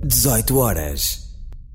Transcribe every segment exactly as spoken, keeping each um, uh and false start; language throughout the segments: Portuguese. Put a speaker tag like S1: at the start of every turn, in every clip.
S1: dezoito horas.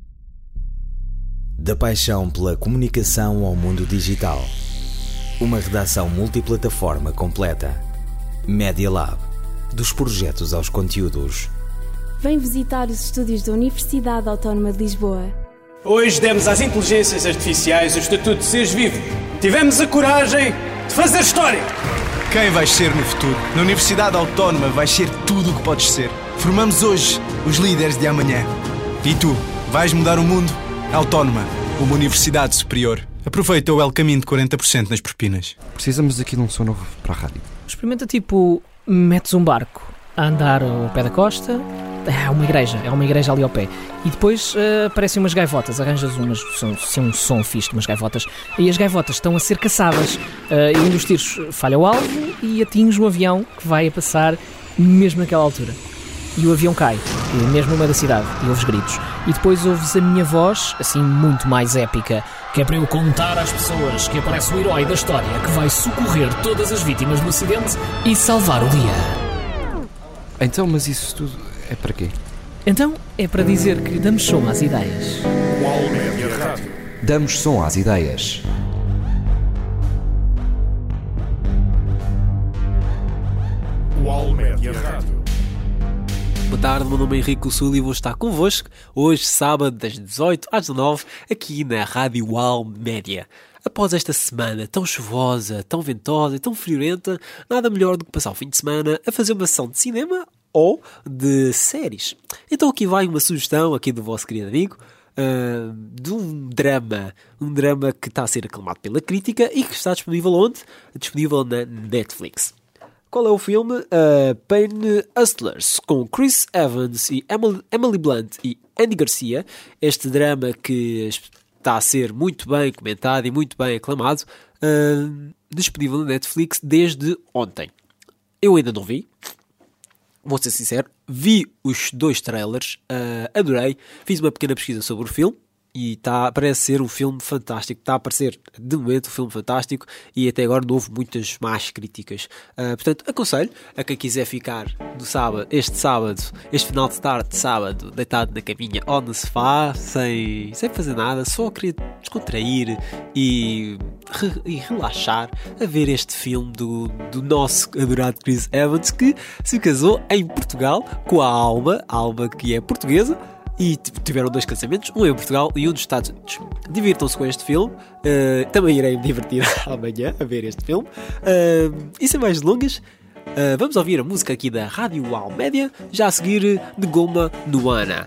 S1: Da paixão pela comunicação ao mundo digital. Uma redação multiplataforma completa. Media Lab. Dos projetos aos conteúdos.
S2: Vem visitar os estúdios da Universidade Autónoma de Lisboa.
S3: Hoje demos às inteligências artificiais o estatuto de seres vivo. Tivemos a coragem de fazer história.
S4: Quem vais ser no futuro? Na Universidade Autónoma vais ser tudo o que podes ser. Formamos hoje os líderes de amanhã. E tu, vais mudar o mundo? Autónoma, uma universidade superior. Aproveita o El Caminho de quarenta por cento nas propinas.
S5: Precisamos aqui de um som novo para a rádio.
S6: Experimenta tipo, metes um barco a andar ao pé da costa. É uma igreja, é uma igreja ali ao pé. E depois uh, aparecem umas gaivotas. Arranjas umas, são, são um som fixe de umas gaivotas. E as gaivotas estão a ser caçadas. Uh, e um dos tiros falha o alvo e atinge o avião que vai a passar mesmo naquela altura. E o avião cai, mesmo no meio da cidade. E ouves gritos. E depois ouves a minha voz, assim muito mais épica, que é para eu contar às pessoas que aparece o herói da história que vai socorrer todas as vítimas do acidente e salvar o dia.
S5: Então, mas isso tudo é para quê?
S6: Então, é para dizer que damos som às ideias.
S7: Uau Média Rádio.
S1: Damos som às ideias.
S7: Uau Média Rádio.
S8: Boa tarde, meu nome é Henrique Sul e vou estar convosco hoje, sábado, das dezoito às dezanove, aqui na Rádio Uau Média. Após esta semana tão chuvosa, tão ventosa e tão friorenta, nada melhor do que passar o fim de semana a fazer uma sessão de cinema ou de séries. Então aqui vai uma sugestão aqui do vosso querido amigo, uh, de um drama, um drama que está a ser aclamado pela crítica e que está disponível onde? Disponível na Netflix. Qual é o filme? Uh, Pain Hustlers, com Chris Evans e Emily, Emily Blunt e Andy Garcia. Este drama que está a ser muito bem comentado e muito bem aclamado, uh, disponível na Netflix desde ontem. Eu ainda não vi, vou ser sincero, vi os dois trailers, uh, adorei, fiz uma pequena pesquisa sobre o filme e tá, parece ser um filme fantástico, está a parecer de momento um filme fantástico e até agora não houve muitas más críticas. Uh, portanto, aconselho a quem quiser ficar do sábado, este sábado, este final de tarde de sábado, deitado na caminha ou no sofá, sem, sem fazer nada, só querer descontrair e, re, e relaxar a ver este filme do, do nosso adorado Chris Evans, que se casou em Portugal com a Alma, a Alma que é portuguesa, e tiveram dois casamentos, um em Portugal e um nos Estados Unidos. Divirtam-se com este filme. Uh, também irei me divertir amanhã a ver este filme. Uh, e sem mais delongas, uh, vamos ouvir a música aqui da Rádio Uau Média, já a seguir de Goma Nuana.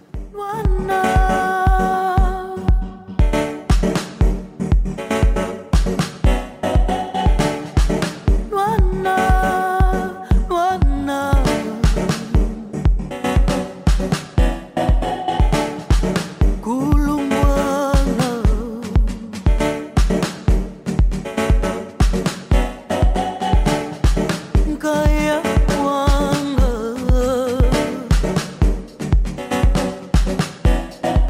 S9: Kaya wanga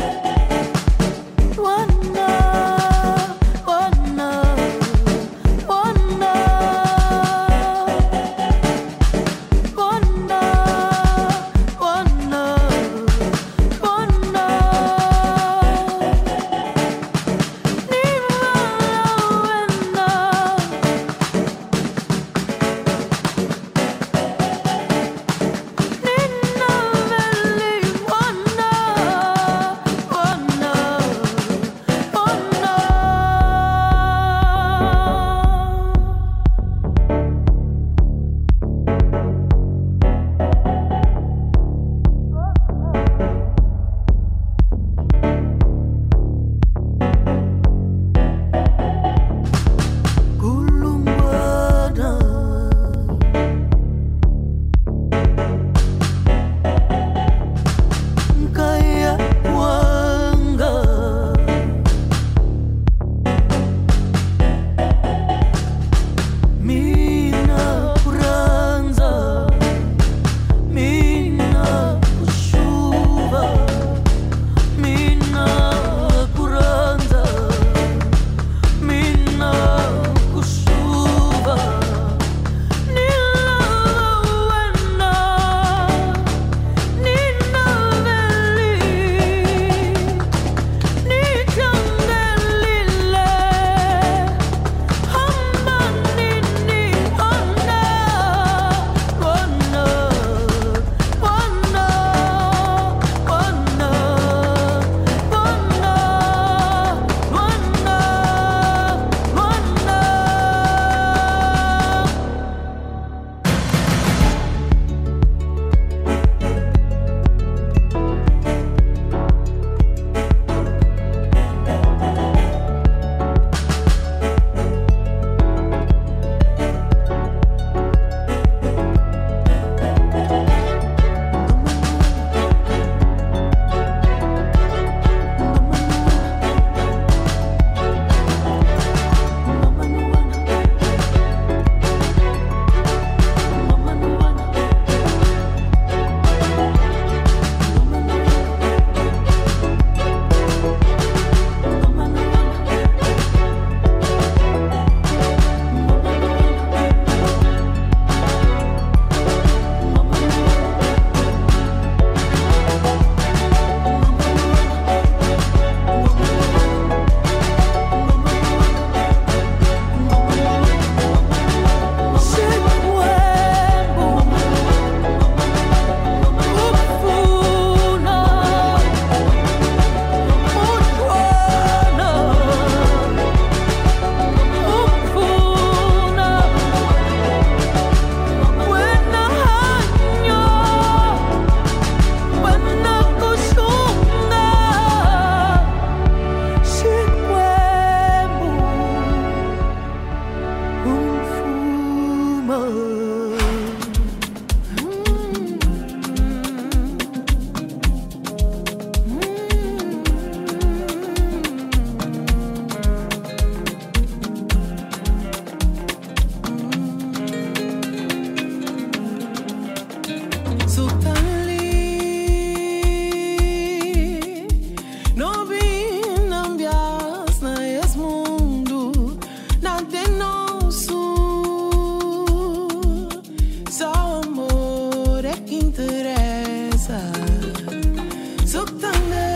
S9: esperança. Só que também,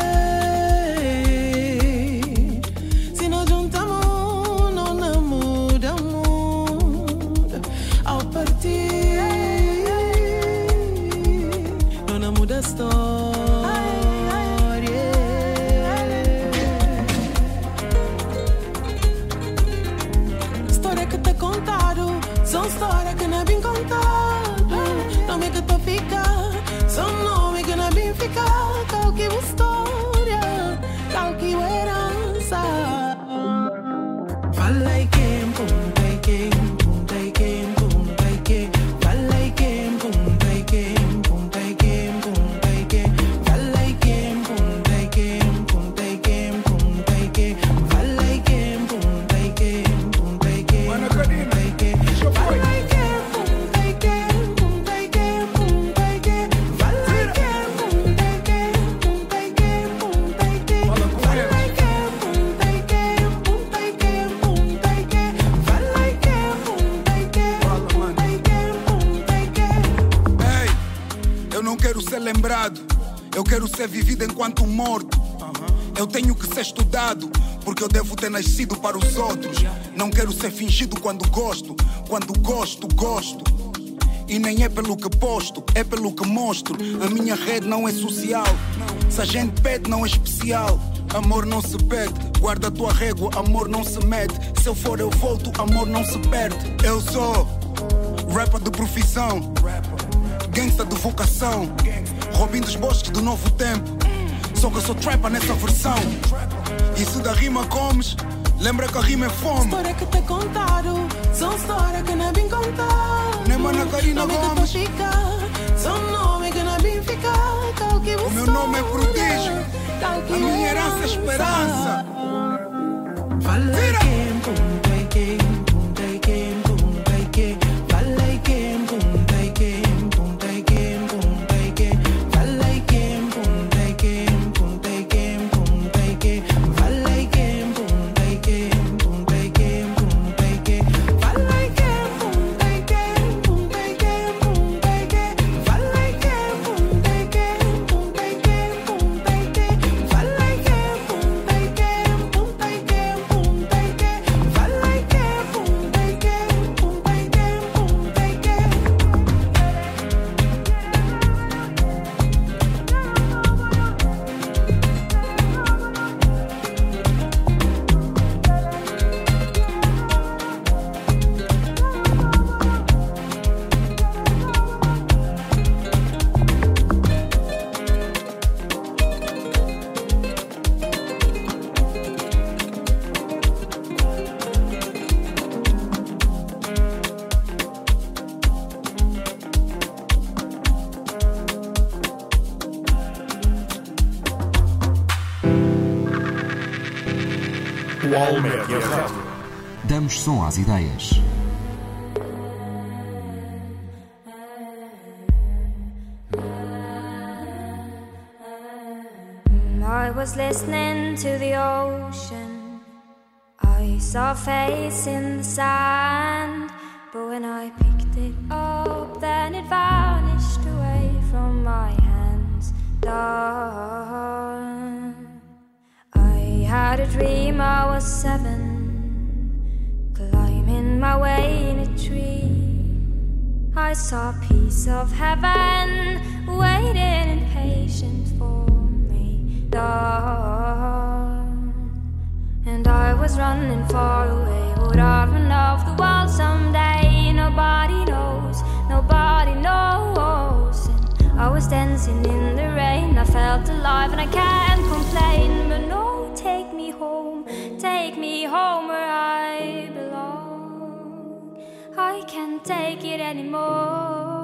S9: se nós juntamos, não nos muda o mundo. Ao partir, não nos muda a história. História que te contado, são histórias que não é bem contado. Nome que tu fica, são nome que não é bem ficar. Qual que é a história, qual que é a herança. Fala e quem, punta e quem, punta e quem, punta e quem. Fala e quem, punta e quem, punta e quem, punta e quem. Fala e quem, punta e quem, punta e quem, punta e quem. Fala e quem, punta e quem, punta e quem, punta e quem. Fala e quem, punta e quem, punta e quem, punta e quem. Fala e quem, punta e quem, punta e quem, punta e quem. Fala e quem, punta e quem, punta e quem, punta e quem. Fala e quem, punta e quem, punta e quem, punta e quem.
S10: Ei, eu não quero ser lembrado, eu quero ser vivido enquanto morto. Eu tenho que ser estudado, porque eu devo ter nascido para os outros. Não quero ser fingido quando gosto, quando gosto, gosto. E nem é pelo que posto, é pelo que mostro. A minha rede não é social, se a gente pede não é especial. Amor não se pede, guarda a tua régua, amor não se mede. Se eu for eu volto, amor não se perde. Eu sou rapper de profissão, gangsta de vocação, Robin dos bosques do novo tempo. Só que eu sou trapper nessa versão. E se da rima comes, lembra que a rima é fome.
S9: História que te contaram, são histórias que não é bem contado.
S10: Nem Mana Karina
S9: Nome
S10: Gomes.
S9: que tu fica, são nome que não é bem ficar. Qual que é a
S10: O meu nome é
S9: história,
S10: prodígio,
S9: qual que
S10: a
S9: é
S10: minha herança é esperança.
S9: Fala e quem, punta e quem, punta e quem, punta e quem. Fala e quem, punta e quem, punta e quem, punta e quem. Fala e quem, punta e quem, punta e quem, punta e quem. Fala e quem, punta e quem, punta e quem, punta e quem. Fala e quem, punta e quem, punta e quem, punta e quem. Fala e quem, punta e quem, punta e quem, punta e quem. Fala e quem, punta e quem, punta e quem, punta e quem. Fala e quem, punta e quem, punta e quem, punta e quem.
S7: Wall Média Rádio.
S1: Damos som às ideias.
S11: I was listening to the ocean. I saw a face in the sand, but when I picked it up, then it vanished away from my hands. Dawn. I had a dream I was seven, climbing my way in a tree. I saw a piece of heaven waiting impatient for me. Dawn. And I was running far away. Would I run off the wall someday? Nobody knows, nobody knows. And I was dancing in the rain. I felt alive and I can't complain. But no, take me home, take me home where I belong. I can't take it anymore.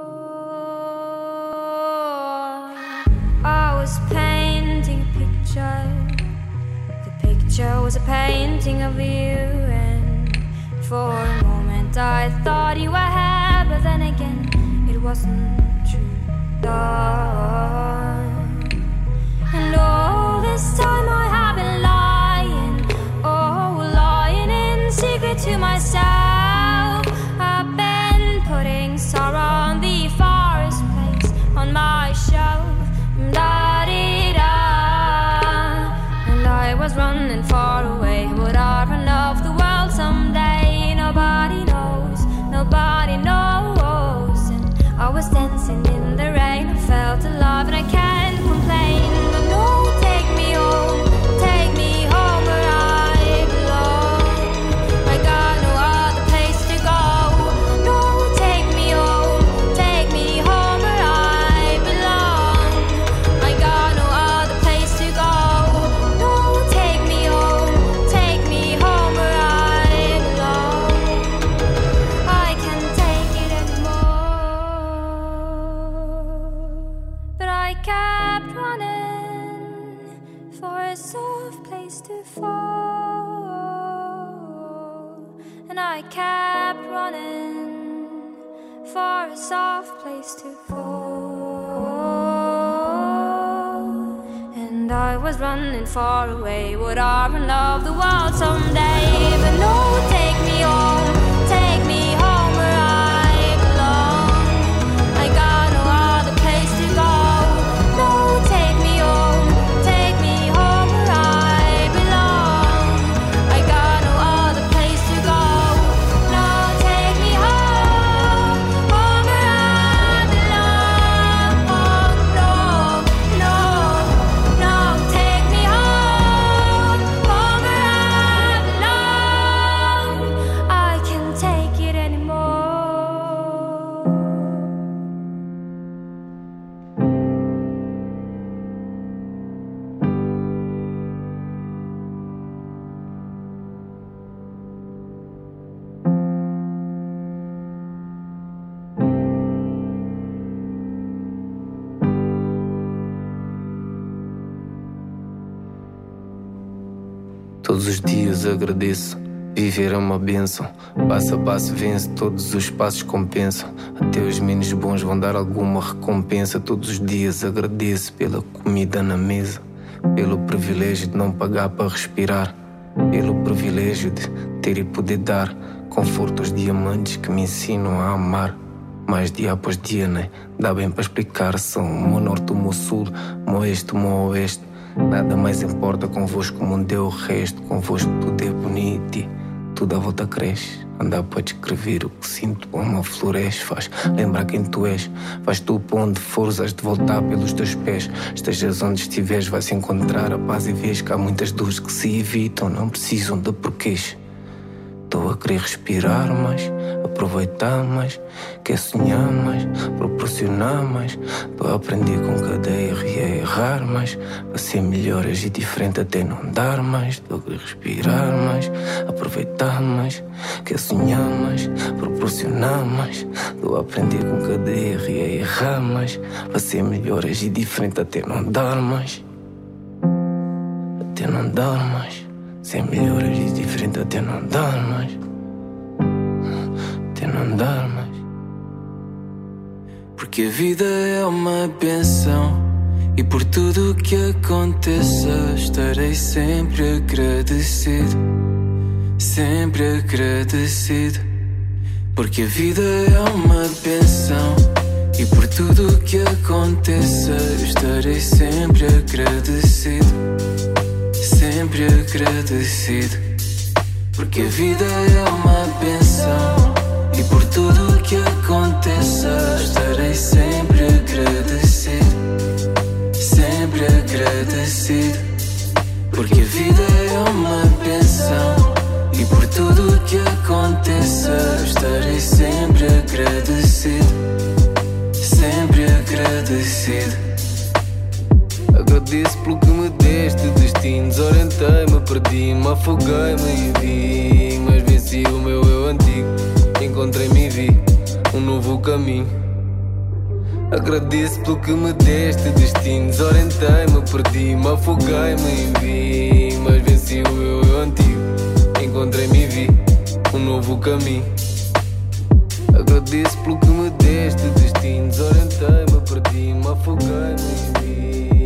S11: I was painting a picture. The picture was a painting of you, and for a moment I thought you were here, but then again it wasn't true. Dawn. And all this time I have been lying, oh, lying in secret to myself. I've been putting sorrow on the forest place on my shelf. I kept running for a soft place to fall. And I kept running for a soft place to fall. And I was running far away, would I run love the world someday? But no, take me home, take me home where I belong. I got no other place to go. No, take me home, take me home where I belong. I got no other place to go. No, take me home, home where I belong. No, no, no, take me home, home where I belong. I can't take it anymore.
S12: Todos os dias agradeço, viver é uma bênção. Passo a passo vence, todos os passos compensam. Até os menos bons vão dar alguma recompensa. Todos os dias agradeço pela comida na mesa, pelo privilégio de não pagar para respirar, pelo privilégio de ter e poder dar conforto aos diamantes que me ensinam a amar. Mais dia após dia, né? Dá bem para explicar. São o meu norte, o meu sul, o meu oeste, o meu oeste. Nada mais importa, convosco o mundo é o resto. Convosco tudo é bonito e tudo à volta cresce. Andar para descrever o que sinto, uma floresce. Faz lembrar quem tu és. Vais tu para onde fores, has de voltar pelos teus pés. Estejas onde estiveres, vais encontrar a paz e vês que há muitas dores que se evitam, não precisam de porquês. Estou a querer respirar mais, aproveitar mais, quer sonhar mais, proporcionar mais. Estou a aprender com cada erro e a errar mais, para ser melhor, agir diferente até não dar mais. Estou a querer respirar mais, aproveitar mais, quer sonhar mais, proporcionar mais. Estou a aprender com cada erro e a errar mais, para ser melhor, agir diferente até não dar mais. Até não dar mais. Ser melhor, agir diferente até não dar mais. Até não dar mais. Porque a vida é uma benção e por tudo o que aconteça estarei sempre agradecido. Sempre agradecido. Porque a vida é uma benção e por tudo o que aconteça estarei sempre agradecido. Sempre agradecido. Porque a vida é uma benção e por tudo o que aconteça estarei sempre agradecido. Sempre agradecido. Porque a vida é uma benção e por tudo o que aconteça estarei sempre agradecido. Sempre agradecido. Agradeço pelo que me deste, destino. Desorientei-me, perdi-me, afoguei-me e vi. Mas venci o meu eu antigo. Encontrei-me e vi um novo caminho. Agradeço pelo que me deste, destino. Desorientei-me, perdi-me, afoguei-me e vi. Mas venci o meu eu antigo. Encontrei-me e vi um novo caminho. Agradeço pelo que me deste, destino. Desorientei-me, perdi-me, afoguei-me e vi.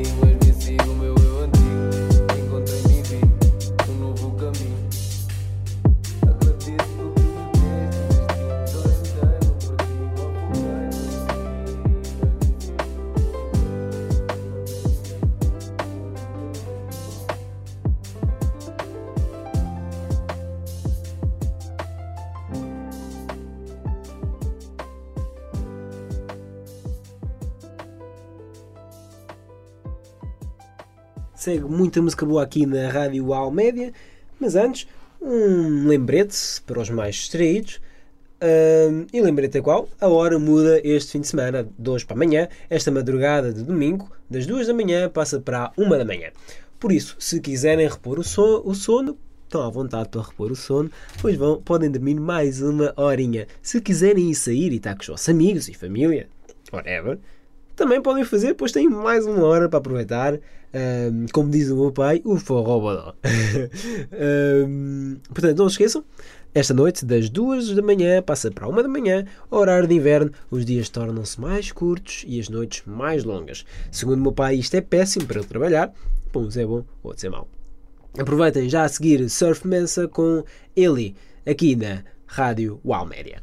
S13: Segue muita música boa aqui na Rádio U A L Média, mas antes, um lembrete para os mais distraídos. Uh, e lembrete é qual? A hora muda este fim de semana, de hoje para amanhã. Esta madrugada de domingo, das duas da manhã, passa para a uma da manhã. Por isso, se quiserem repor o sono, o sono estão à vontade para repor o sono, pois vão, podem dormir mais uma horinha. Se quiserem ir sair e estar com os vossos amigos e família, whatever, também podem fazer, pois têm mais uma hora para aproveitar. Um, como diz o meu pai, o forró bodó. um, portanto, não se esqueçam, esta noite, das duas da manhã, passa para a uma da manhã, horário de inverno, os dias tornam-se mais curtos e as noites mais longas. Segundo o meu pai, isto é péssimo para ele trabalhar, para uns é bom, outros é mau. Aproveitem já a seguir Surf Mensa com Eli, aqui na Rádio Uau Média.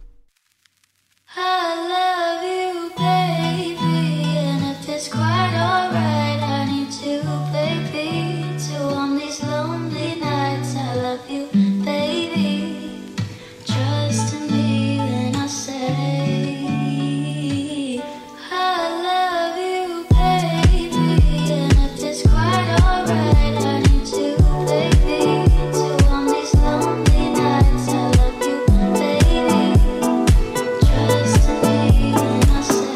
S11: I love you, baby, and if it's quite alright, I need you, baby, to warm these lonely nights. I love you, baby, trust in me when I say I love you, baby, and if it's quite alright, I need you, baby, to warm these lonely nights. I love you, baby, trust in me when I say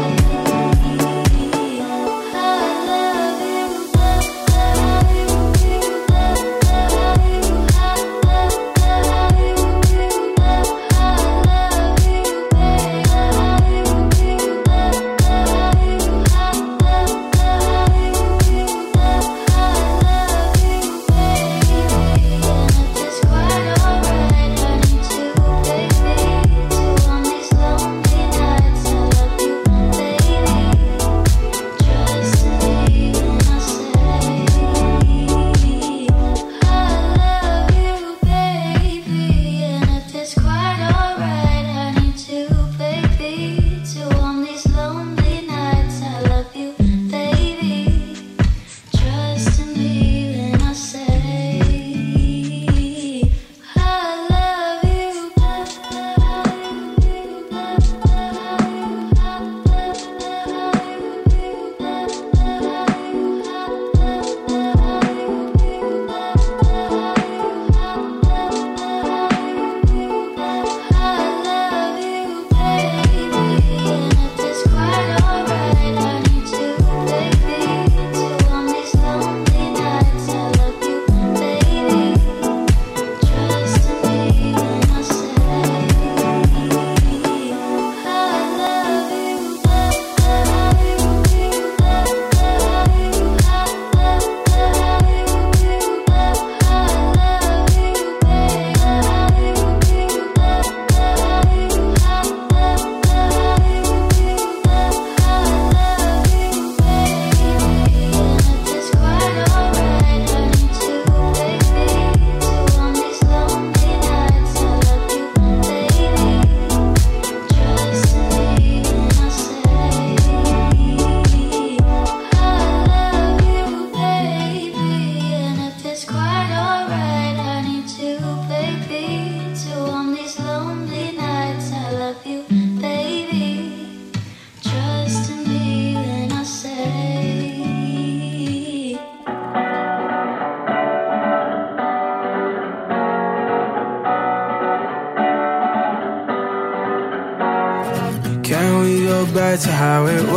S14: back to how it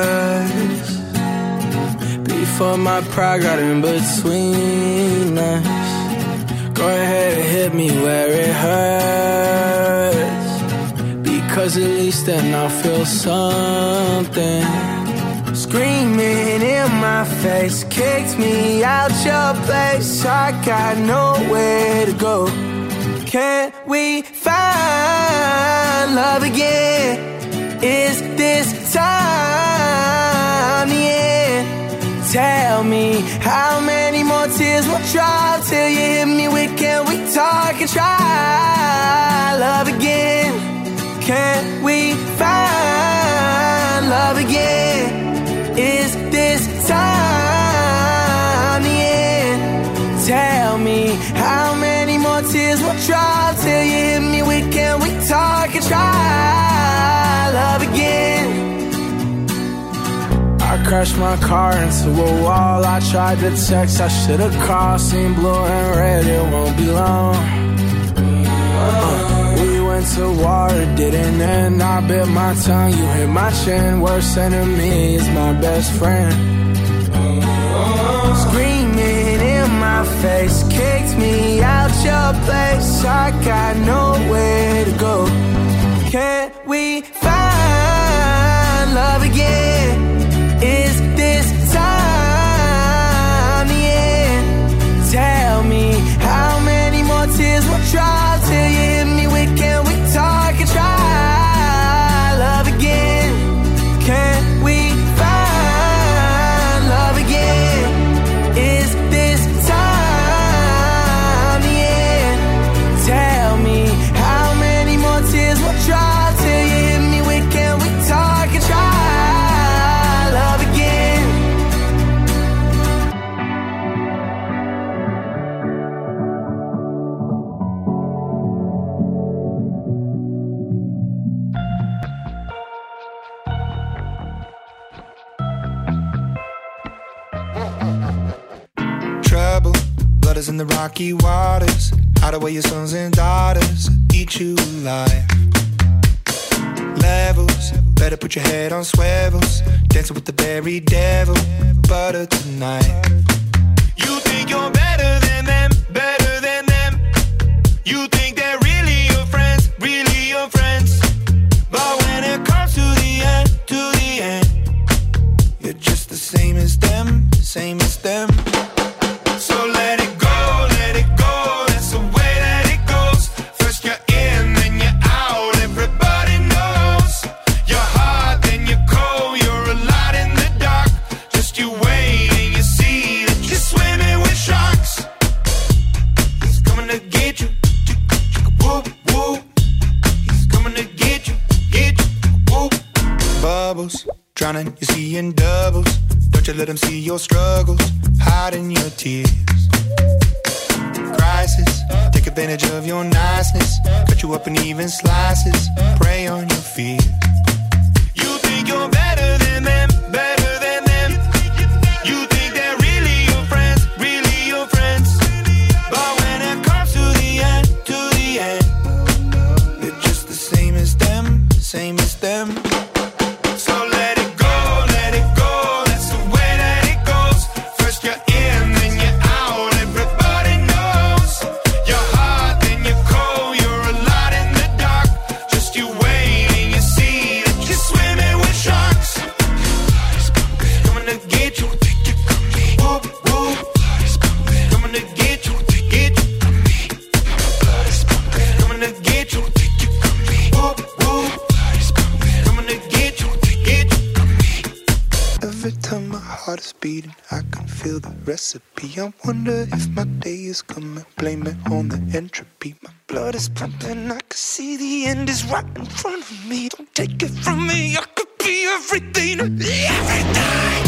S14: was before my pride got in between us. Go ahead and hit me where it hurts, because at least then I'll feel something. Screaming in my face, kicked me out your place. I got nowhere to go. Can we find love again? Is this time the end? Tell me how many more tears will drop till you hit me with can we talk and try love again? Can we find love again? Is this time the end? Tell me how many more tears will drop till you hit me with can we talk and try love again? I crashed my car into a wall. I tried to text, I should've called. Seen blue and red, it won't be long. uh, We went to war, it didn't end. I bit my tongue, you hit my chin. Worst enemy is my best friend. Screaming in my face, kicked me out your place. I got nowhere to go. Can we find love again?
S15: blood is in the rocky waters. Hide away your sons and daughters, eat you alive. Levels, better put your head on swivels. Dancing with the berry devil, butter tonight. You think you're better than them, better than them. You think they're really your friends, really your friends. But when it comes to the end, to the end, you're just the same as them, same as them. So let it go, let it go, that's the way that it goes. First you're in, then you're out, everybody knows. You're hot, then you're cold, you're a lot in the dark. Just you wait and you see that you're swimming with sharks. He's coming to get you, whoop, whoop. He's coming to get you, get you, whoop. Bubbles, drowning, you're seeing doubles. Don't you let them see your struggles, hiding your tears. Crisis, take advantage of your niceness. Cut you up in even slices, prey on your fears. You think you're better than them, better than them. You think they're really your friends, really your friends. But when it comes to the end, to the end, they're just the same as them, same as them. So let it go, let it go, that's the way that it goes. First you're in, then you're out, everybody knows. You're hot, then you're cold, you're a lot in the dark. Just you wait and you see that you're swimming with sharks. Coming to get you, whoop, whoop. Coming to get you, get you. Coming to get you, whoop, whoop. Coming to get you, get you. Every time my heart is beating, I can feel the recipe. I wonder if my day is coming, blame it on the entropy. My blood is pumping, I can see the end is right in front of me. Don't take it from me, I could be everything, everything.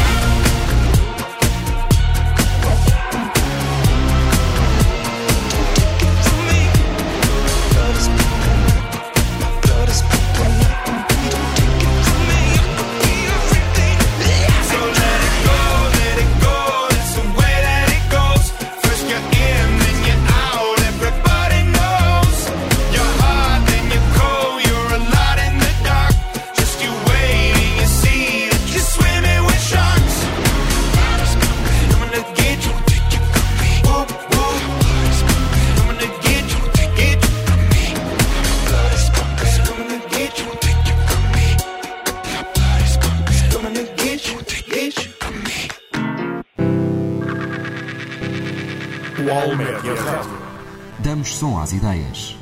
S7: Wall Média Rádio.
S1: Damos som às ideias.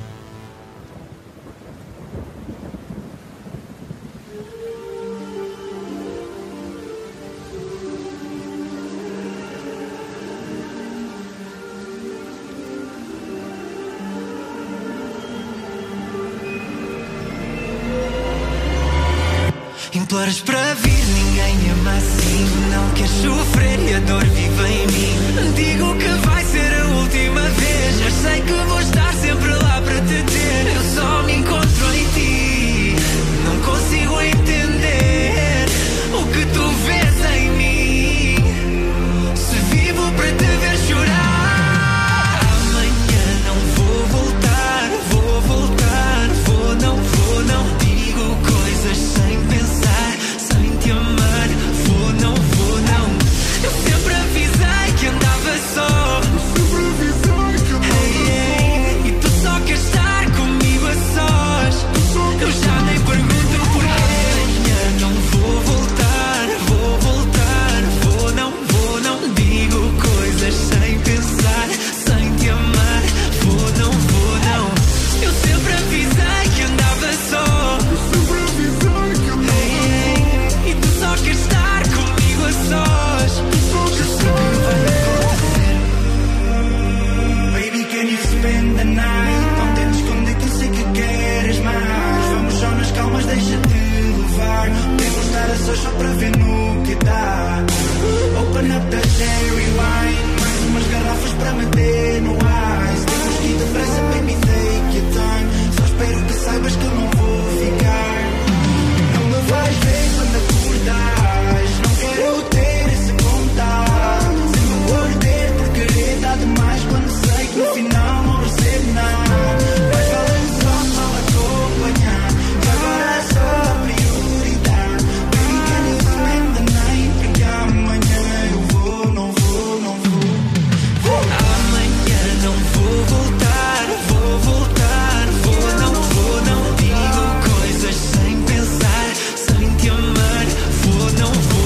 S9: Imploras para vir, ninguém me ama assim. Não queres sofrer e a dor vive em mim. Digo que vai ser a última vez, mas sei que vou estar sempre lá para te ter. Eu só me encontro em ti, não consigo entender o que tu vês em mim. Se vivo para te ver chorar, amanhã não vou voltar. Vou voltar, vou, não vou, não digo coisas sem pensar.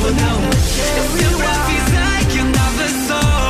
S9: vou não. Eu sempre avisei que andava só.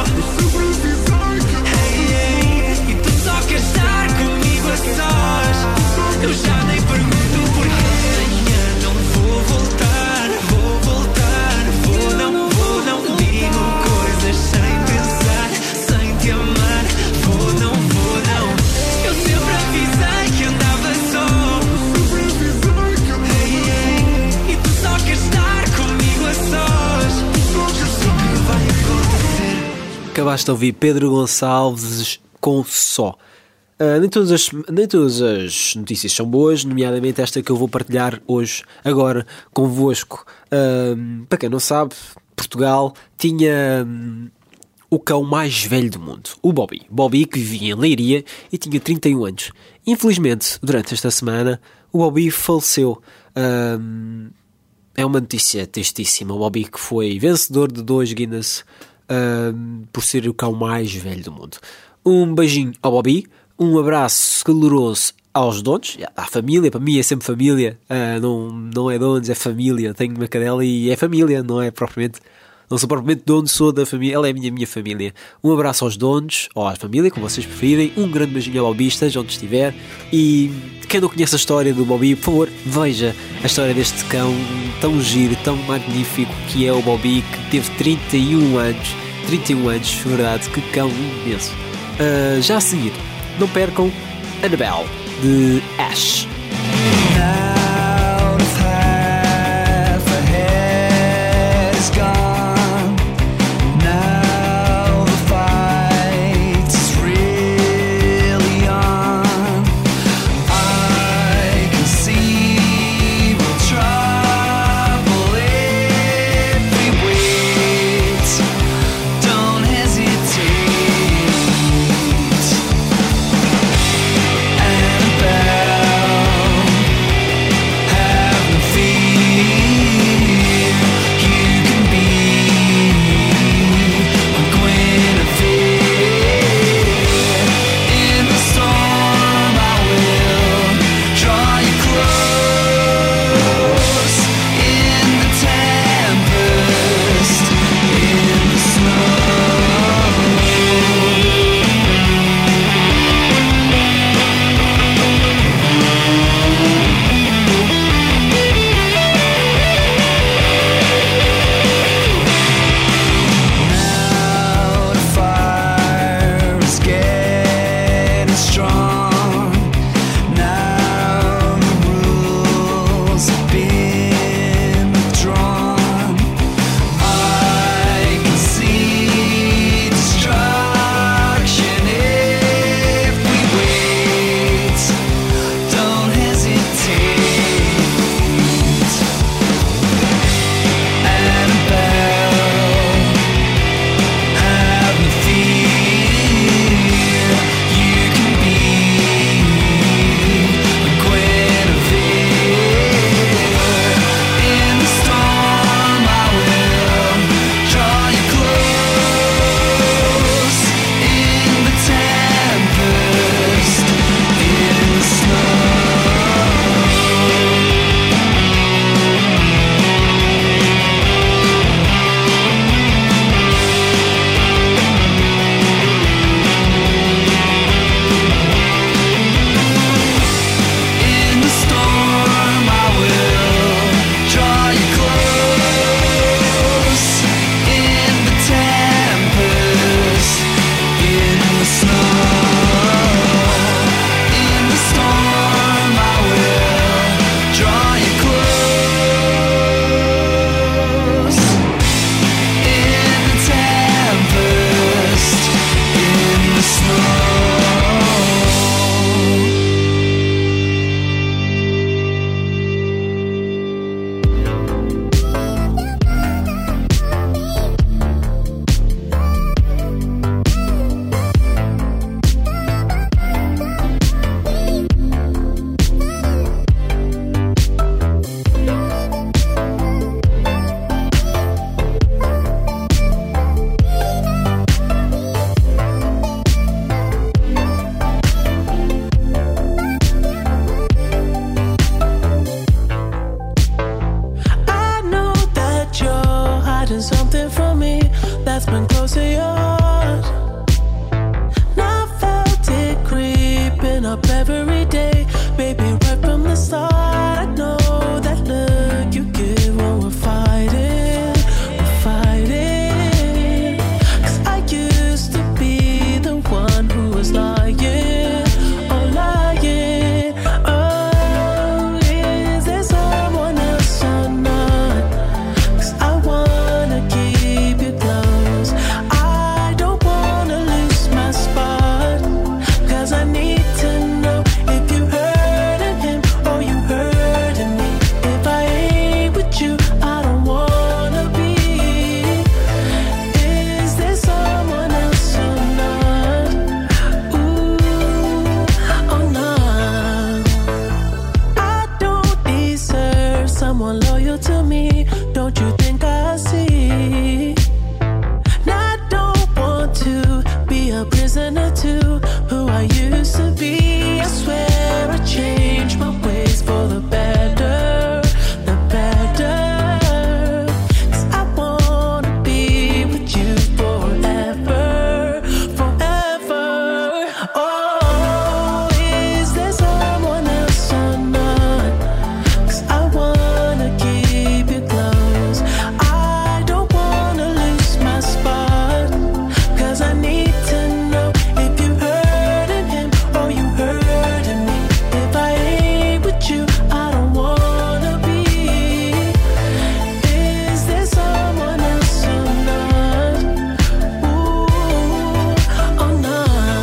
S9: Hey, hey, e tu só queres estar comigo a sós. Eu já nem pergunto porquê. Amanhã não vou voltar, vou voltar, vou não, vou não. Digo coisas sem pensar, sem te amar. Vou não, vou não. Eu sempre avisei que andava só. Hey, hey, e tu só queres estar comigo a sós. O que vai acontecer?
S8: Acabaste de ouvir Pedro Gonçalves com Só. Uh, nem, todas as, nem todas as notícias são boas, nomeadamente esta que eu vou partilhar hoje, agora, convosco. Uh, para quem não sabe, Portugal tinha um, o cão mais velho do mundo, o Bobby. Bobby, que vivia em Leiria e tinha trinta e um anos. Infelizmente, durante esta semana, o Bobby faleceu. Uh, é uma notícia tristíssima. O Bobby, que foi vencedor de dois Guinness uh, por ser o cão mais velho do mundo. Um beijinho ao Bobby. Um abraço caloroso aos donos, à família. Para mim é sempre família, uh, não, não é donos, é família. Tenho uma cadela e é família, não é propriamente, não sou propriamente dono, sou da família, ela é a minha, minha família. Um abraço aos donos, ou à família, como vocês preferirem. Um grande beijinho ao Bobistas, onde estiver. E quem não conhece a história do Bobby, por favor, veja a história deste cão tão giro, tão magnífico, que é o Bobby, que teve trinta e um anos. trinta e um anos, verdade, que cão imenso. Uh, já a seguir, não percam Annabelle, de Ash.
S9: Now the half ahead is gone. Now the fight is really on. I can see we'll trouble if we wait. Don't hesitate. Annabelle,
S14: hiding something from me that's been close to yours. And I felt it creeping up every day, baby, right from the start. I know that look you give when we're fighting, we're fighting. 'Cause I used to be the one who was lying, oh lying. Oh, is there someone else or not? 'Cause I wanna keep you close. I don't wanna lose my spot, 'cause I need to know if you hurting him or you hurting me. If I ain't with you, I don't wanna be. Is there someone else or not? Ooh, oh no. I don't deserve someone loyal to me. Don't you think I see? And I don't want to be a prisoner to who I used to be. I swear I changed my ways for the better, the better. 'Cause I wanna be with you forever, forever. Oh, is there someone else or not? 'Cause I wanna keep you close. I don't wanna lose my spot, 'cause I need to know if you hurting him or you hurting me. If I ain't with you, I don't wanna be. Is there someone else or not? Ooh, oh no.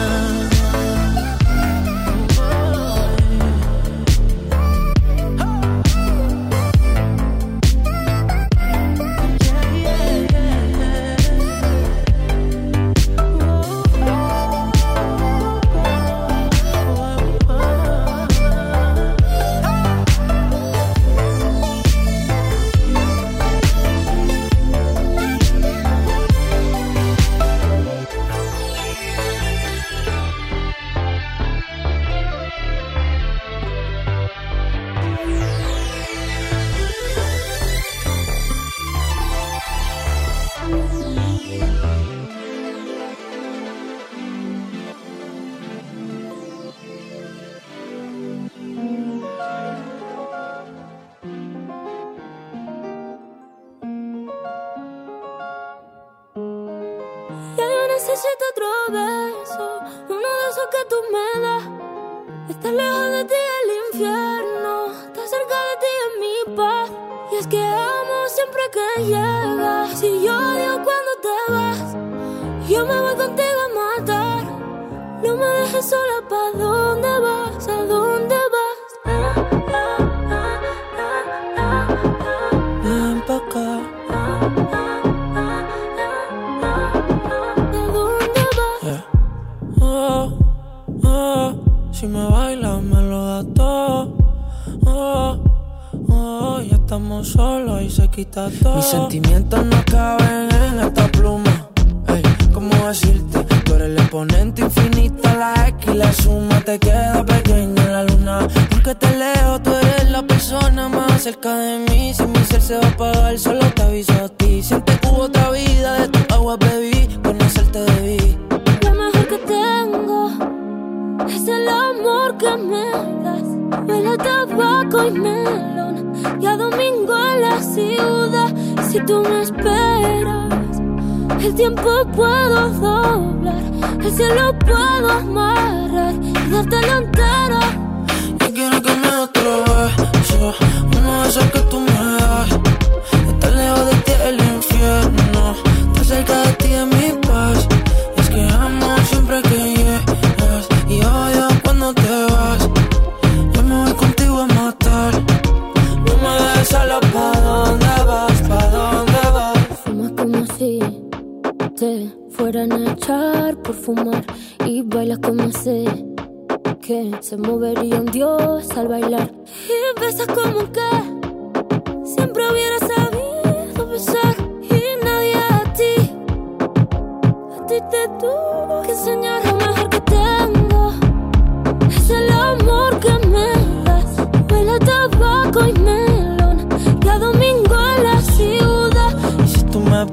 S11: Ya yo necesito otro beso, uno de esos que tú me das. Estar lejos de ti es el infierno, estar cerca de ti es mi paz. Y es que amo siempre que llegas. Si yo odio cuando te vas, yo me voy contigo a matar. No me dejes sola, ¿pa' dónde vas? ¿A dónde vas?
S14: Ven pa' acá. Yeah. Oh, oh, si me bailas me lo das todo. Oh, oh, ya estamos solos y se quita todo. Mis sentimientos no caben en esta pluma. Ey, ¿cómo decirte? Tú eres el exponente infinito, la X y la suma te queda pequeña en la luna. Aunque te leo, tú eres la persona más cerca de mí. Si mi ser se va a apagar, solo te aviso a ti. Siente que hubo otra vida, de tu agua bebí, conocerte debí.
S11: Lo mejor que tengo es el amor que me das. Huele a tabaco y melón, y a domingo en la ciudad. Si tú me esperas, el tiempo puedo doblar, el cielo puedo amarrar y dártelo entero.
S14: Yo quiero que me des otro beso, uno de esos que tú me das. Estar lejos de ti es el infierno, estar cerca de ti es mi paz. Y es que amo siempre que llegas y odio cuando te vas. Yo me voy contigo a matar. No me dejes sola, ¿pa' dónde vas? ¿Pa' dónde vas?
S11: Fumas como si te fueran a echar por fumar, y bailas como si que se movería un dios al bailar. Y besas como que siempre hubiera sabido besar. Y nadie a ti, a ti te tuvo que enseñar. Lo mejor que tengo es el amor que me das. Huele a tabaco y melón, y a domingo en la ciudad.
S14: Y si tú me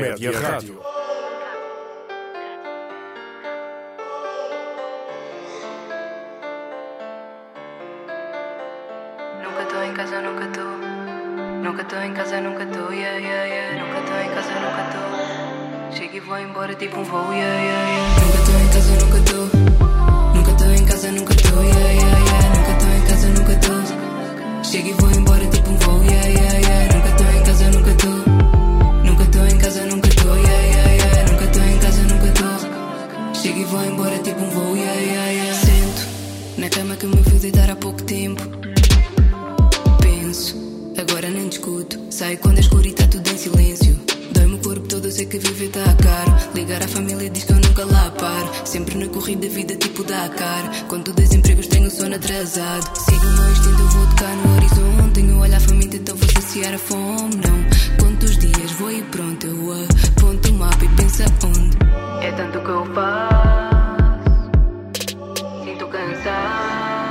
S7: Média Rádio.
S16: Nunca tô em casa, nunca tô. Nunca tô em casa, nunca tô. Yeah, yeah, yeah. Nunca tô em casa, nunca tô. Chego e vou embora tipo um voo. Yeah, yeah, yeah. Nunca tô em casa, nunca tô. Nunca tô em casa, nunca tô. Yeah, yeah, yeah. Nunca tô em casa, nunca tô. Chego e vou embora tipo um voo. Yeah, yeah, yeah. Nunca tô em casa, nunca tô. Nunca tô em casa, nunca tô. Yeah, yeah, yeah. Nunca tô em casa, nunca tô. Chego e vou embora tipo um voo. Yeah, yeah, yeah. Sento na cama que me fui deitar há pouco tempo. Agora nem discuto. Saio quando é escuro e tá tudo em silêncio. Dói-me o corpo todo, eu sei que viver tá caro. Ligar à família diz que eu nunca lá paro. Sempre na corrida, vida tipo Dakar. Quando dois empregos tenho o sono atrasado. Sigo o meu instinto, eu vou tocar no horizonte. Tenho o olhar faminto, então vou saciar a fome. Não conto os dias, vou e pronto. Eu aponto o mapa e penso onde. É tanto que eu faço. Sinto cansado.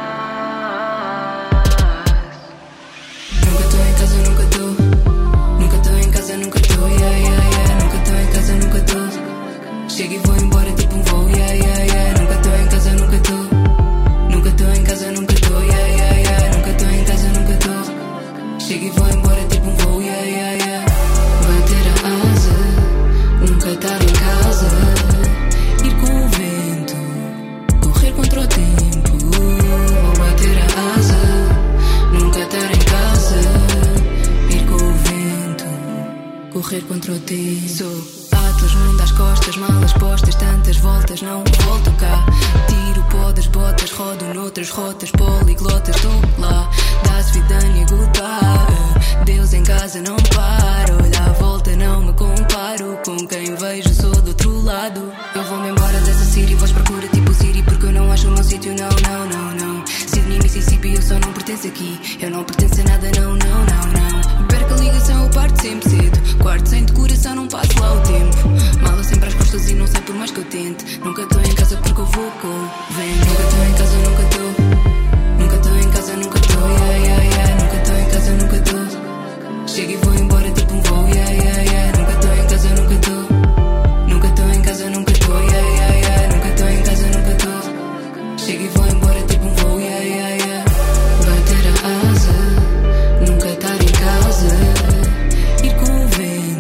S16: Nunca tô, yeah, yeah, yeah. Nunca tô em casa, nunca tô. Chego e vou embora tipo um voo, yeah, yeah, yeah. Nunca tô em casa, nunca tô. Nunca tô em casa, nunca tô, yeah, yeah, yeah. Nunca tô em casa, nunca tô. Chego e vou embora tipo um voo, yeah, yeah, yeah. Bater a asa, nunca estar em casa. Ir com o vento, correr contra o tempo. Vou bater a asa, nunca estar em casa. Ir com o vento, correr contra o tempo. Sou Atlas, mundo às costas, malas postas, tantas voltas, não volto cá. Tiro o pó das botas, rodo noutras rotas, poliglotas, estou lá. Dá-se vida, goodbye. Deus em casa não para. Olha à volta, não me comparo. Com quem vejo, sou do outro lado. Eu vou-me embora dessa city, vou à procura tipo Siri, porque eu não acho o meu sítio, não, não, não, não. Sydney, Mississippi, eu só não pertenço aqui. Eu não pertenço a nada, não, não, não, não. Perco a ligação, eu parto sempre cedo. Quarto sem decoração, não passo lá o tempo. Mala sempre às costas e não sai por mais que eu tente. Nunca estou em casa porque eu vou com o vento. Nunca estou em casa, nunca estou. Nunca estou em casa, nunca estou. Yeah, yeah, yeah. Nunca estou em casa, nunca estou. Chego e vou embora tipo um voo. Yeah, yeah, yeah. Nunca estou em casa, nunca estou. Nunca estou em casa, nunca estou. Yeah, yeah, yeah. Nunca estou em casa, nunca estou. Chego e vou embora tipo um voo. Yeah, yeah, yeah. Bater a asa, nunca estar em casa. Ir com o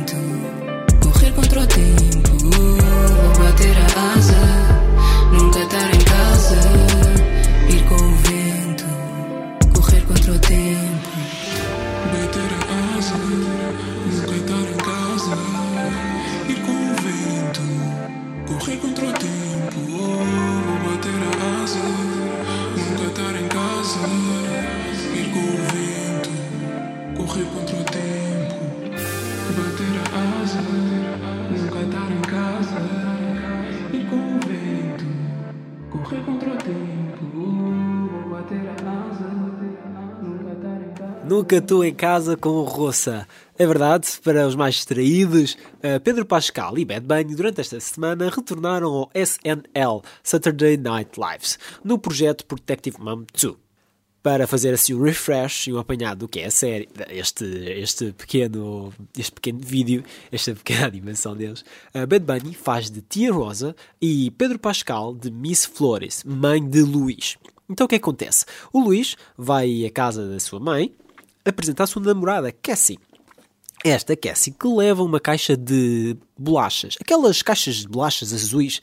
S16: vento, correr contra o tempo. Vou bater a asa, nunca estar em casa. Ir com o vento, correr contra o tempo.
S9: Bater a asa, nunca estar em casa. Ir com o vento, correr contra o tempo. Vou bater a asa, nunca estar em casa. Ir com o vento, correr contra o tempo. Bater a asa, nunca estar em casa. Ir com o vento, correr contra o tempo. Vou bater a asa, nunca estar em casa.
S8: Nunca estou em casa com o Roça. É verdade, para os mais distraídos, Pedro Pascal e Bad Bunny durante esta semana retornaram ao S N L, Saturday Night Live, no projeto Protective Mom dois. Para fazer assim um refresh e um apanhado do que é a série, este, este, pequeno, este pequeno vídeo, esta pequena animação deles, Bad Bunny faz de Tia Rosa e Pedro Pascal de Miss Flores, mãe de Luís. Então o que acontece? O Luís vai à casa da sua mãe apresentar a sua namorada, Cassie. Esta Cassie que leva uma caixa de bolachas, aquelas caixas de bolachas azuis,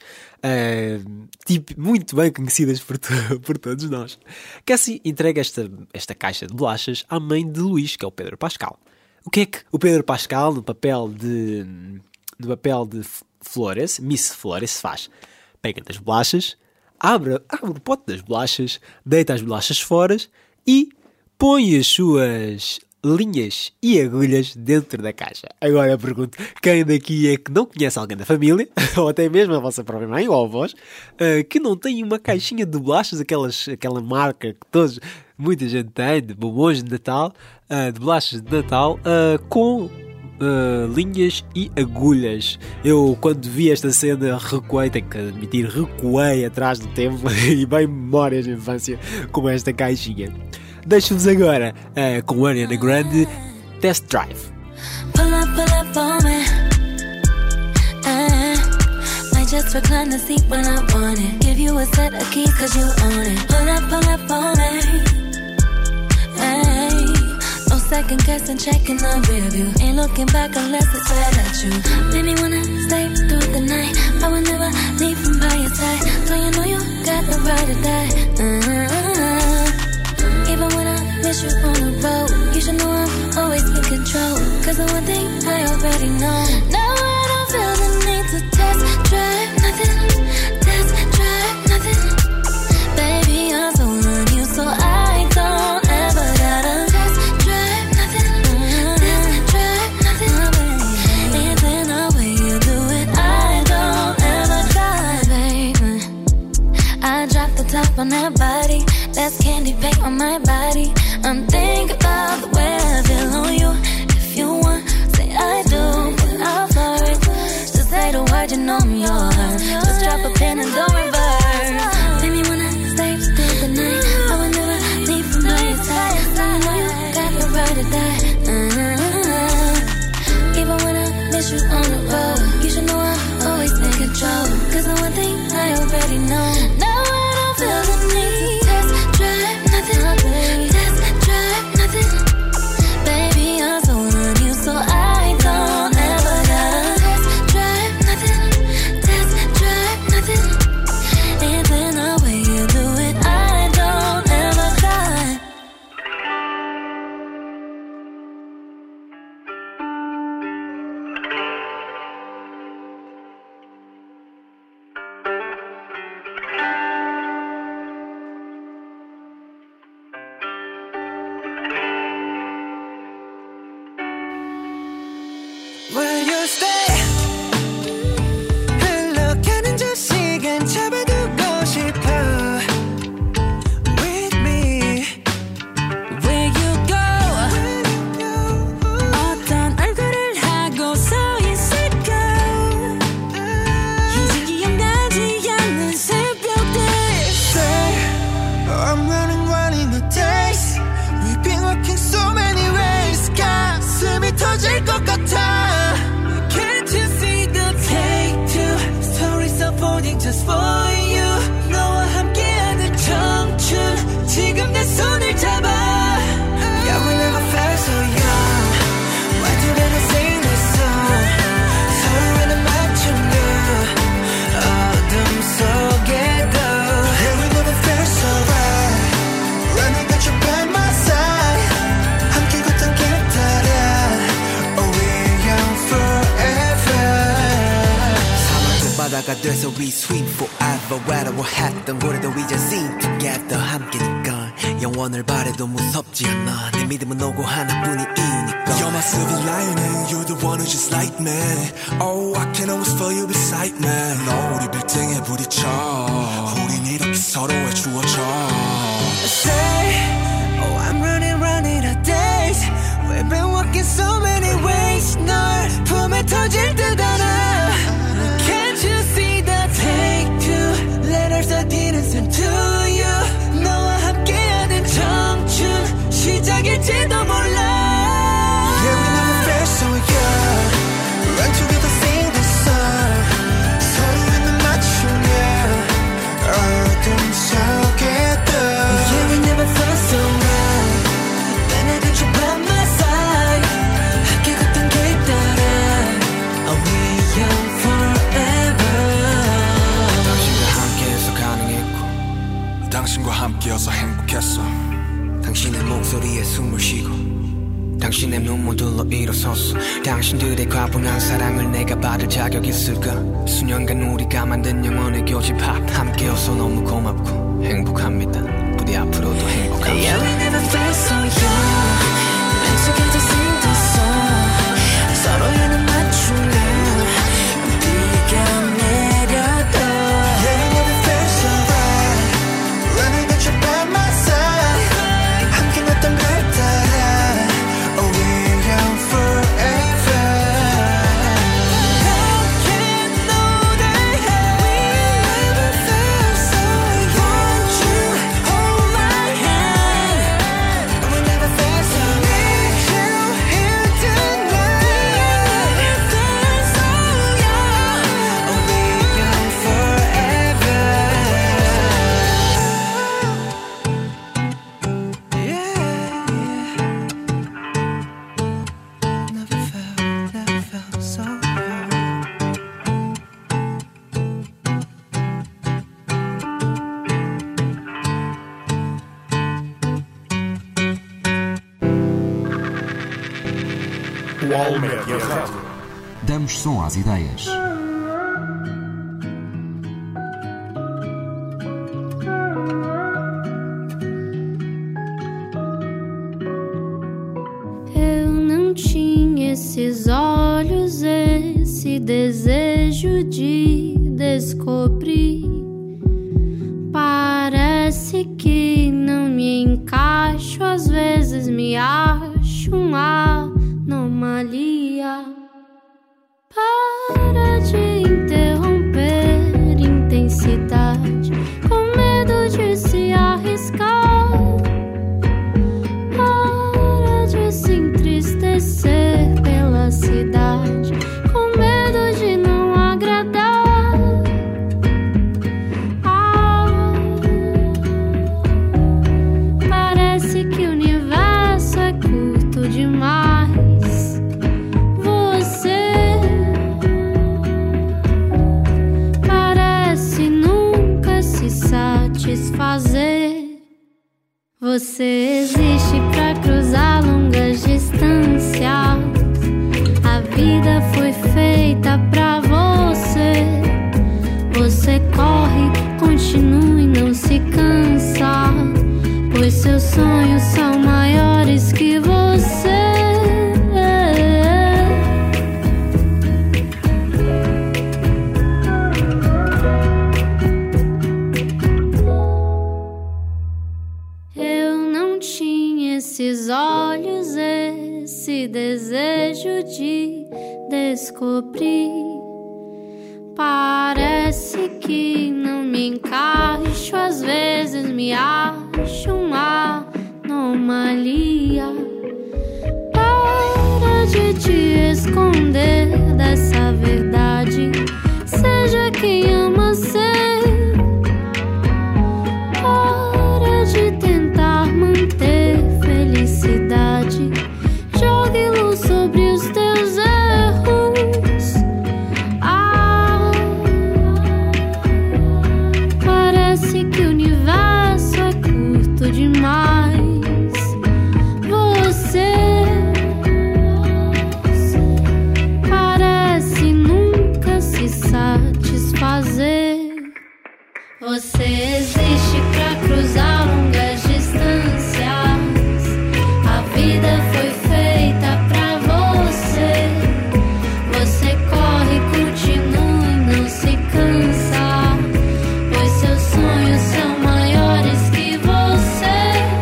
S8: uh, tipo, muito bem conhecidas por, to por todos nós. Cassie entrega esta, esta caixa de bolachas à mãe de Luís, que é o Pedro Pascal. O que é que o Pedro Pascal, no papel de, no papel de Flores, Miss Flores, faz? Pega das bolachas, abre, abre o pote das bolachas, deita as bolachas fora e põe as suas linhas e agulhas dentro da caixa. Agora eu pergunto, quem daqui é que não conhece alguém da família, ou até mesmo a vossa própria mãe ou avós, uh, que não tem uma caixinha de bolachas, aquelas, aquela marca que todos, muita gente tem, de bombons de Natal, uh, de bolachas de Natal, uh, com Uh, linhas e agulhas. Eu, quando vi esta cena, recuei, tenho que admitir, recuei atrás do tempo e bem memórias de infância com esta caixinha. Deixo-vos agora uh, com Ariana Grande, Test Drive.
S17: Pull up, pull up on me. just recline the seat when I want it. Give you a set of keys cause you own it. Pull up, pull up on me. Hey, no second guessing, checking the rear view. Ain't looking back unless it's right at you. Made me wanna stay through the night. I will never leave from by your side. So you know you got the right to die. uh-huh. Even when I miss you on the road, you should know I'm always in control. Cause the one thing I already know. Now I don't feel the need to test drive nothing. Test drive nothing. Baby, I'm so on you, so I don't ever gotta test drive nothing. Test drive nothing. And then the way you do it, I don't ever try, baby. I drop the top on that body. That's candy paint on my body. I'm thinking about the way I feel on you. If you want, say I do, but I'll flirt. Just say the word, you know I'm yours. Just drop a pin and don't reverse. Make me wanna stay through the night. I will never leave from by your side. So you know you got the right to die. uh-huh. Even when I miss you on the road, you should know I'm always in control. Cause the one thing I already know. Now I don't feel the need to test drive nothing. Test drive nothing. Baby, I'm so on you, so I don't ever gotta test drive nothing. Test drive nothing. And then the way you do it, I don't ever try.
S14: Will you stay? 흘러가는 저 시간 잡아두고 싶어. With me.
S16: Where you go? 어떤 얼굴을 하고 서 있을까? 이제 기억나지 않는 새벽들.
S14: Say, I'm running, running the days. We've been walking so many ways. 가슴이 터질 것 같아.
S16: Can't you see the take two stories unfolding just for you? 너와 함께하는 청춘 지금 내 손을 잡아.
S14: Yeah, we never felt so young. Why didn't I sing this song? 서로를 맞추며 어둠 속에도. Yeah, we never felt so right. Running got you by my side. 함께 걷던 길 따라. Oh, we're young forever.
S18: 사막도 바다가 돼서 we swim forever. 외로워했던 고래도 we just sing together. 함께니까 영원을 바래도 무섭지 않아. 내 믿음은 오고 하나뿐인 이유니까.
S15: You're my silver lining, you're the one who's just like me. Oh, I can always feel you beside me. 너 우리 빌딩에 부딪혀. 우린 이렇게 서로의 주어져.
S14: Say, oh, I'm running, running the days. We've been walking so many ways. 널 품에 터질 듯 않아.
S16: Can't you see the take two
S14: Letters I didn't send to you.
S16: 너와 함께하는 청춘 시작일지도 몰라.
S14: Yeah, we never felt so young. Run together, sing this song. 서로의 눈 맞추며 어둠 속에도. Yeah, we never felt so right. Then I got you by my side. 함께 걷던 길 따라. Are we young forever?
S18: 당신과 함께해서 가능했고
S15: 당신과 함께여서 행복했어.
S18: 당신의 목소리에 숨을 쉬고 당신의 눈물들로 일어섰어. 당신들의 과분한 사랑을 내가 받을 자격 있을까? 수년간 우리가 만든 영원의 교집합 함께여서 너무 고맙고 행복합니다. 부디 앞으로도 행복합시다.
S14: Yeah, we never felt so young. Meant to get to sing this song. 서로의 눈 맞추며 비가 내려도. Yeah, we never felt so right. Running got you by my side. 함께 걷던 길 따라. Oh, we're young forever. How can know that we never felt so young? Won't you hold my hand? We never
S7: Wall Media Rádio.
S1: Damos som às ideias.
S17: Eu não tinha esses olhos, esse desejo de descobrir. Parece que não me encaixo, às vezes me acho uma anomalia. Para de interromper intensidade, com medo de se arriscar. Para de se entristecer pela cidade, com medo de não agradar. Ah, parece que o universo é curto demais. Você parece nunca se satisfazer. Você existe pra cruzar longas distâncias. A vida foi feita pra você. Você corre, continua e não se cansa, pois seus sonhos são maiores que você. Eu não tinha esses olhos, esse desejo de descobrir. Parece que não me encaixo, às vezes me acho uma anomalia. Para de te esconder dessa verdade, seja quem ama ser. Para de tentar manter felicidade, jogue luz sobre os teus erros. Ah, parece que o universo é curto demais. Você parece nunca se satisfazer. Você existe pra cruzar longas distâncias. A vida foi feita pra você. Você corre, continua e não se cansa, pois seus sonhos são maiores que você.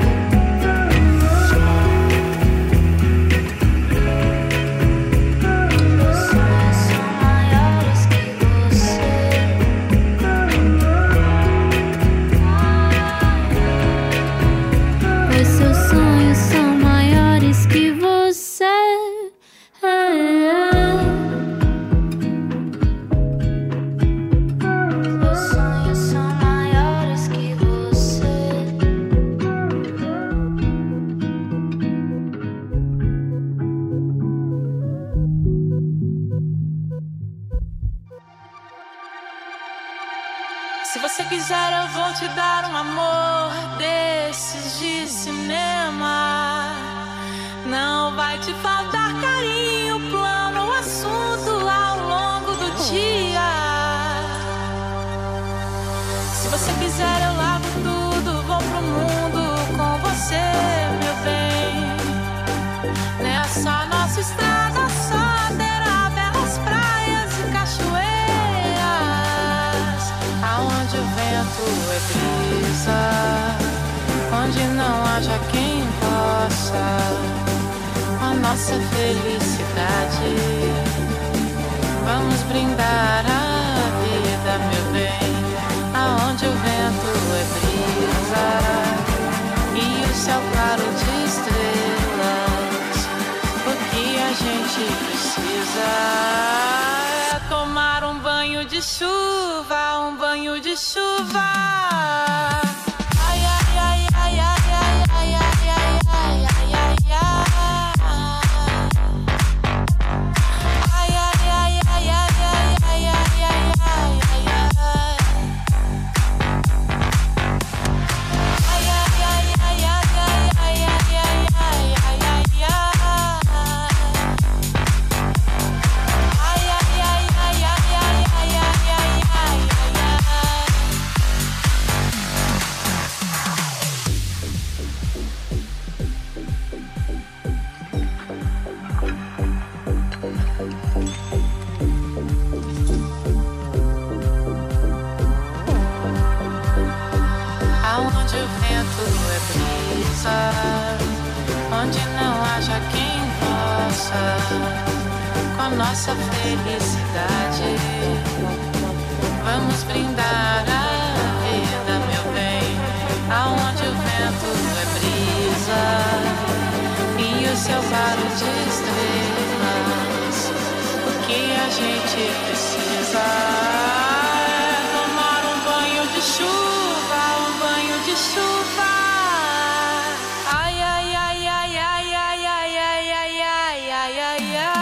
S17: Seus sonhos são maiores que você. Pois seus sonhos são maiores que você. Seus sonhos são maiores que você.
S19: Se você quiser, eu vou te dar um amor desses de cinema. Não vai te faltar carinho, plano, assunto ao longo do dia. Se você quiser, eu largo tudo, vou pro mundo com você, meu bem. Nessa nossa estrada só terá belas praias e cachoeiras, aonde o vento é brisa, onde não haja quem possa a nossa felicidade. Vamos brindar a vida, meu bem, aonde o vento é brisa e o céu claro de estrelas. O que a gente precisa é tomar um banho de chuva, um banho de chuva. Ai, ai, ai, ai, ai, ai, ai, ai, ai, ai, ai, ai, ai. Ai, ai, ai, ai, ai, ai, ai, ai, ai, ai, ai, ai. Ai, ai, ai, ai, ai, ai, ai, ai, ai, ai, ai, ai. quem possa, com a nossa felicidade. Vamos brindar a vida, meu bem, aonde o vento é brisa e o céu claro de estrelas. O que a gente precisa é tomar um banho de chuva, um banho de chuva. Ai, ai, ai, ai, ai, ai, ai, ai, ai, ai, ai, ai, ai.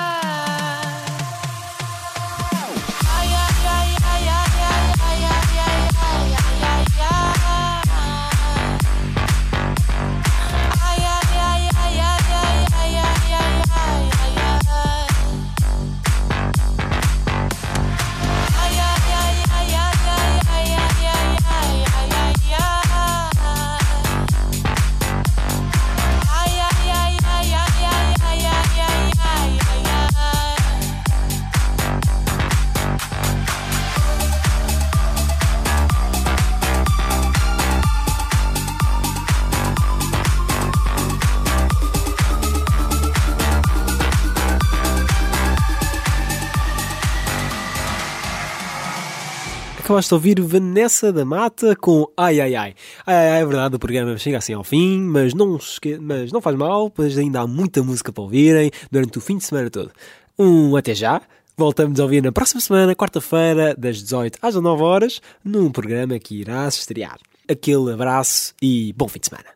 S8: Acabaste de ouvir Vanessa da Mata com Ai Ai Ai. Ai Ai Ai, é verdade, o programa chega assim ao fim, mas não, esque... mas não faz mal, pois ainda há muita música para ouvirem durante o fim de semana todo. Um até já. Voltamos a ouvir na próxima semana, quarta-feira, das dezoito às dezenove horas, num programa que irá estrear. Aquele abraço e bom fim de semana.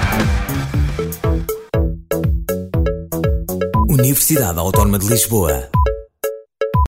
S1: Universidade Autónoma de Lisboa.